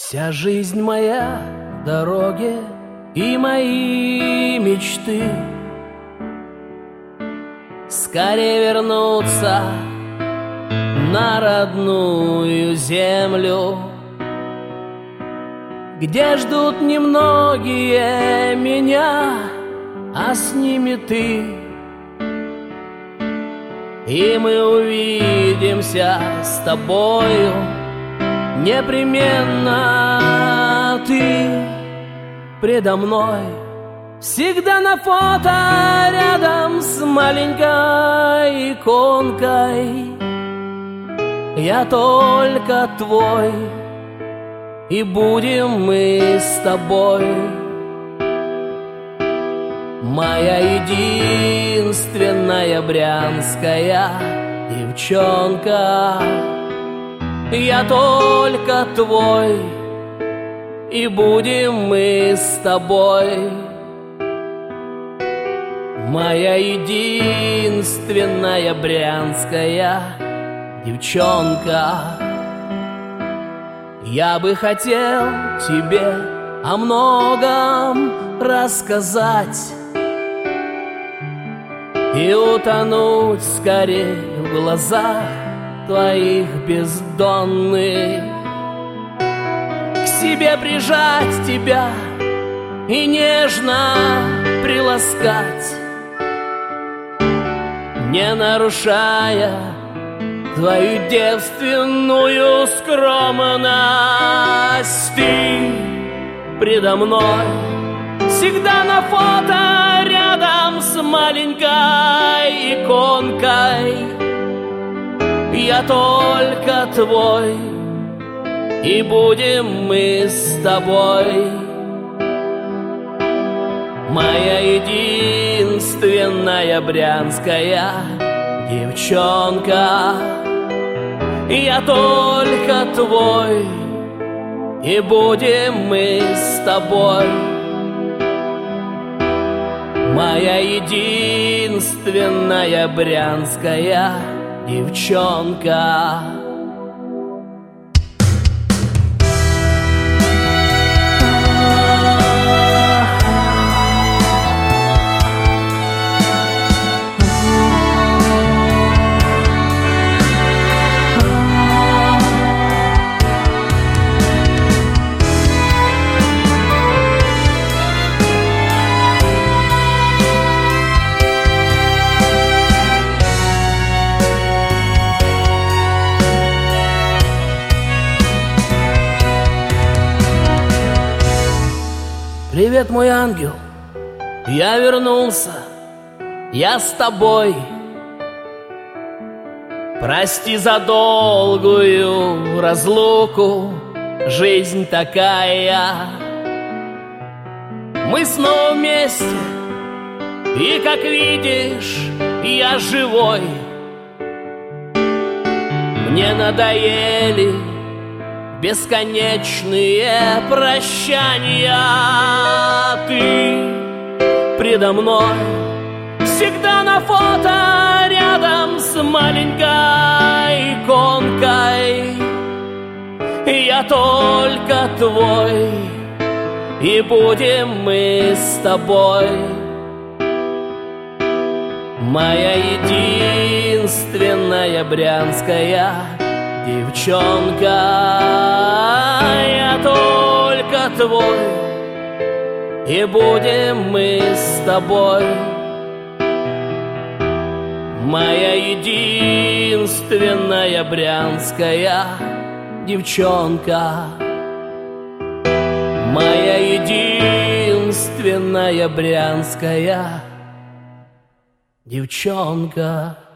Вся жизнь моя в дороге и мои мечты скорее вернуться на родную землю, где ждут немногие меня, а с ними ты. И мы увидимся с тобою непременно. Ты предо мной всегда на фото рядом с маленькой иконкой. Я только твой, и будем мы с тобой. Моя единственная брянская девчонка, я только твой, и будем мы с тобой. Моя единственная брянская девчонка, я бы хотел тебе о многом рассказать и утонуть скорее в глазах твоих бездонных, к себе прижать тебя и нежно приласкать, не нарушая твою девственную скромность. Ты предо мной всегда на фото рядом с маленькой иконкой. Я только твой, и будем мы с тобой. Моя единственная брянская девчонка, я только твой, и будем мы с тобой. Моя единственная брянская девчонка. Привет, мой ангел, я вернулся, я с тобой. Прости за долгую разлуку, жизнь такая. Мы снова вместе, и, как видишь, я живой. Мне надоели бесконечные прощания. Ты предо мной всегда на фото рядом с маленькой иконкой. Я только твой, и будем мы с тобой. Моя единственная брянская девчонка, я только твой, и будем мы с тобой. Моя единственная брянская девчонка, моя единственная брянская девчонка.